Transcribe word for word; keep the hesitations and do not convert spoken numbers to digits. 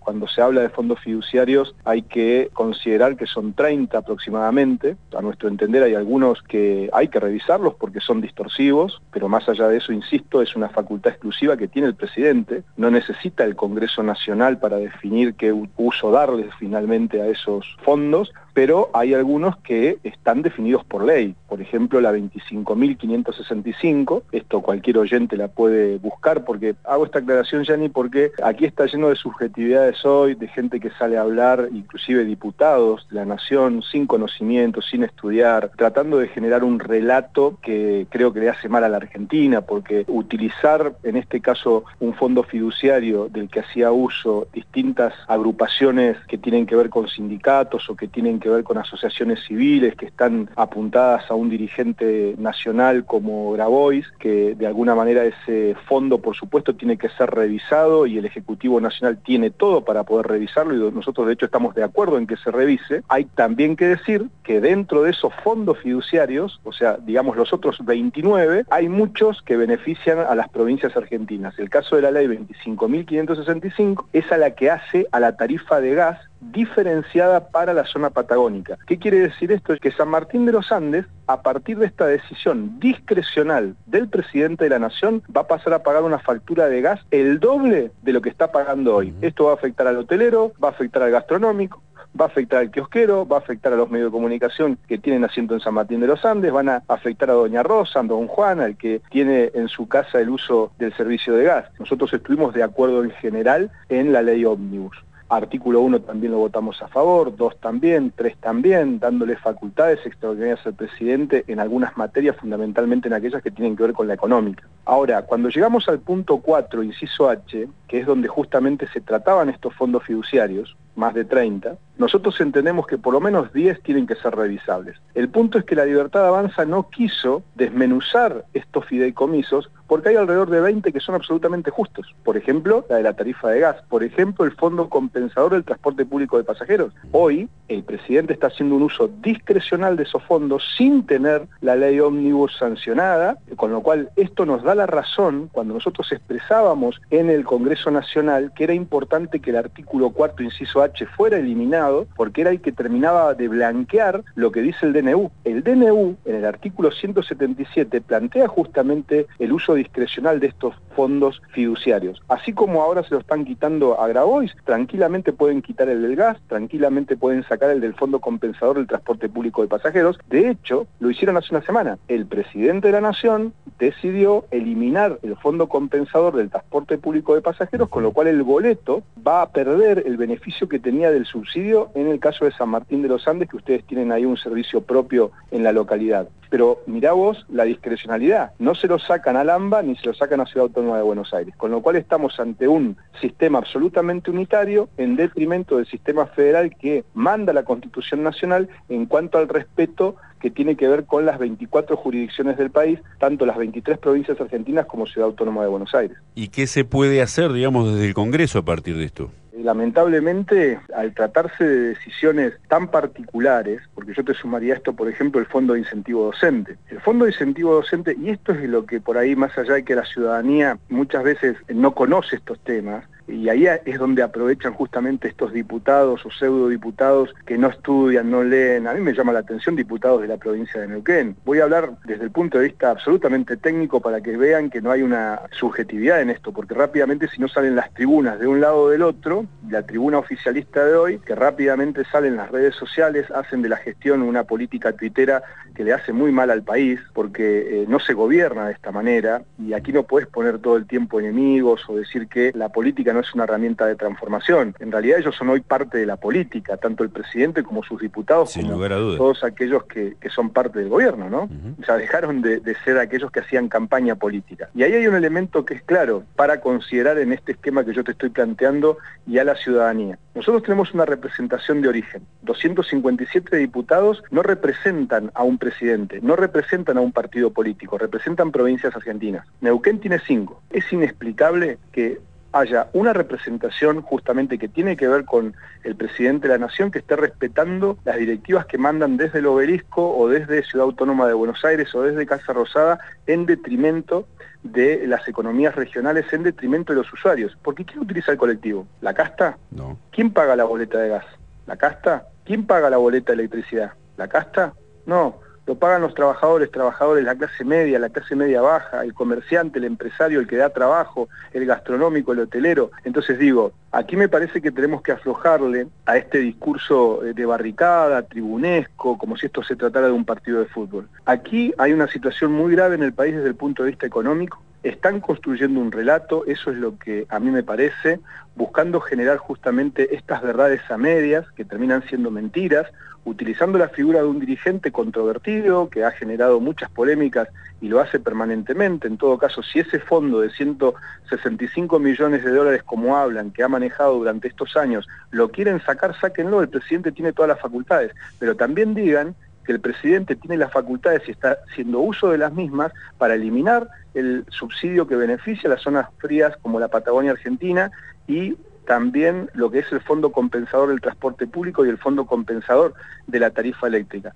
cuando se habla de fondos fiduciarios hay que considerar que son treinta aproximadamente. A nuestro entender hay algunos que hay que revisarlos porque son distorsivos, pero más allá de eso, insisto, es una facultad exclusiva que tiene el presidente. No necesita el Congreso Nacional para definir qué uso darles finalmente a esos fondos, pero hay algunos que están definidos por ley. Por ejemplo, la veinticinco mil quinientos sesenta y cinco, esto cualquier oyente la puede buscar, porque hago esta aclaración, Yanni, porque aquí está lleno de subjetividades hoy, de gente que sale a hablar, inclusive diputados de la Nación, sin conocimiento, sin estudiar, tratando de generar un relato que creo que le hace mal a la Argentina, porque utilizar, en este caso, un fondo fiduciario del que hacía uso distintas agrupaciones que tienen que ver con sindicatos o que tienen que ver con asociaciones civiles que están apuntadas a un dirigente nacional como Grabois, que de alguna manera ese fondo, por supuesto, tiene que ser revisado y el Ejecutivo Nacional tiene todo para poder revisarlo y nosotros de hecho estamos de acuerdo en que se revise. Hay también que decir que dentro de esos fondos fiduciarios, o sea, digamos los otros veintinueve, hay muchos que benefician a las provincias argentinas. El caso de la ley veinticinco mil quinientos sesenta y cinco es a la que hace a la tarifa de gas diferenciada para la zona patagónica. ¿Qué quiere decir esto? Es que San Martín de los Andes, a partir de esta decisión discrecional del presidente de la Nación, va a pasar a pagar una factura de gas el doble de lo que está pagando hoy. Esto va a afectar al hotelero, va a afectar al gastronómico, va a afectar al kiosquero, va a afectar a los medios de comunicación que tienen asiento en San Martín de los Andes, van a afectar a Doña Rosa, a Don Juan, al que tiene en su casa el uso del servicio de gas. Nosotros estuvimos de acuerdo en general en la ley ómnibus. Artículo uno también lo votamos a favor, dos también, tres también, dándole facultades extraordinarias al presidente en algunas materias, fundamentalmente en aquellas que tienen que ver con la económica. Ahora, cuando llegamos al punto cuatro, inciso H, que es donde justamente se trataban estos fondos fiduciarios, más de treinta, nosotros entendemos que por lo menos diez tienen que ser revisables. El punto es que la Libertad Avanza no quiso desmenuzar estos fideicomisos porque hay alrededor de veinte que son absolutamente justos. Por ejemplo, la de la tarifa de gas. Por ejemplo, el Fondo Compensador del Transporte Público de Pasajeros. Hoy, el presidente está haciendo un uso discrecional de esos fondos sin tener la ley ómnibus sancionada, con lo cual esto nos da la razón cuando nosotros expresábamos en el Congreso Nacional que era importante que el artículo cuarto, inciso H, fuera eliminado, porque era el que terminaba de blanquear lo que dice el D N U. El D N U, en el artículo ciento setenta y siete, plantea justamente el uso discrecional de estos fondos fiduciarios. Así como ahora se lo están quitando a Grabois, tranquilamente pueden quitar el del gas, tranquilamente pueden sacar el del Fondo Compensador del Transporte Público de Pasajeros. De hecho, lo hicieron hace una semana. El presidente de la Nación decidió eliminar el Fondo Compensador del Transporte Público de Pasajeros, con lo cual el boleto va a perder el beneficio que tenía del subsidio en el caso de San Martín de los Andes, que ustedes tienen ahí un servicio propio en la localidad. Pero mirá vos la discrecionalidad, no se lo sacan al AMBA ni se lo sacan a Ciudad Autónoma de Buenos Aires, con lo cual estamos ante un sistema absolutamente unitario en detrimento del sistema federal que manda la Constitución Nacional en cuanto al respeto que tiene que ver con las veinticuatro jurisdicciones del país, tanto las veintitrés provincias argentinas como Ciudad Autónoma de Buenos Aires. ¿Y qué se puede hacer, digamos, desde el Congreso a partir de esto? Lamentablemente, al tratarse de decisiones tan particulares, porque yo te sumaría esto, por ejemplo, el Fondo de Incentivo Docente. El Fondo de Incentivo Docente, y esto es lo que por ahí, más allá de que la ciudadanía muchas veces no conoce estos temas, y ahí es donde aprovechan justamente estos diputados o pseudodiputados que no estudian, no leen. A mí me llama la atención diputados de la provincia de Neuquén. Voy a hablar desde el punto de vista absolutamente técnico para que vean que no hay una subjetividad en esto, porque rápidamente si no salen las tribunas de un lado o del otro, la tribuna oficialista de hoy, que rápidamente salen las redes sociales, hacen de la gestión una política tuitera que le hace muy mal al país, porque eh, no se gobierna de esta manera, y aquí no podés poner todo el tiempo enemigos o decir que la política no es una herramienta de transformación. En realidad ellos son hoy parte de la política, tanto el presidente como sus diputados, sin como lugar a dudas, todos aquellos que, que son parte del gobierno, ¿no? Uh-huh. O sea, dejaron de, de ser aquellos que hacían campaña política. Y ahí hay un elemento que es claro para considerar en este esquema que yo te estoy planteando y a la ciudadanía. Nosotros tenemos una representación de origen. doscientos cincuenta y siete diputados no representan a un presidente, no representan a un partido político, representan provincias argentinas. Neuquén tiene cinco. Es inexplicable que haya una representación justamente que tiene que ver con el presidente de la Nación, que esté respetando las directivas que mandan desde el Obelisco o desde Ciudad Autónoma de Buenos Aires o desde Casa Rosada, en detrimento de las economías regionales, en detrimento de los usuarios. Porque ¿quién utiliza el colectivo? ¿La casta? No. ¿Quién paga la boleta de gas? ¿La casta? ¿Quién paga la boleta de electricidad? ¿La casta? No. Lo pagan los trabajadores, trabajadores, la clase media, la clase media baja, el comerciante, el empresario, el que da trabajo, el gastronómico, el hotelero. Entonces digo, aquí me parece que tenemos que aflojarle a este discurso de barricada, tribunesco, como si esto se tratara de un partido de fútbol. Aquí hay una situación muy grave en el país desde el punto de vista económico. Están construyendo un relato, eso es lo que a mí me parece, buscando generar justamente estas verdades a medias, que terminan siendo mentiras, utilizando la figura de un dirigente controvertido, que ha generado muchas polémicas y lo hace permanentemente. En todo caso, si ese fondo de ciento sesenta y cinco millones de dólares, como hablan, que ha manejado durante estos años, lo quieren sacar, sáquenlo, el presidente tiene todas las facultades, pero también digan que el presidente tiene las facultades y está haciendo uso de las mismas para eliminar el subsidio que beneficia a las zonas frías como la Patagonia Argentina y también lo que es el fondo compensador del transporte público y el fondo compensador de la tarifa eléctrica.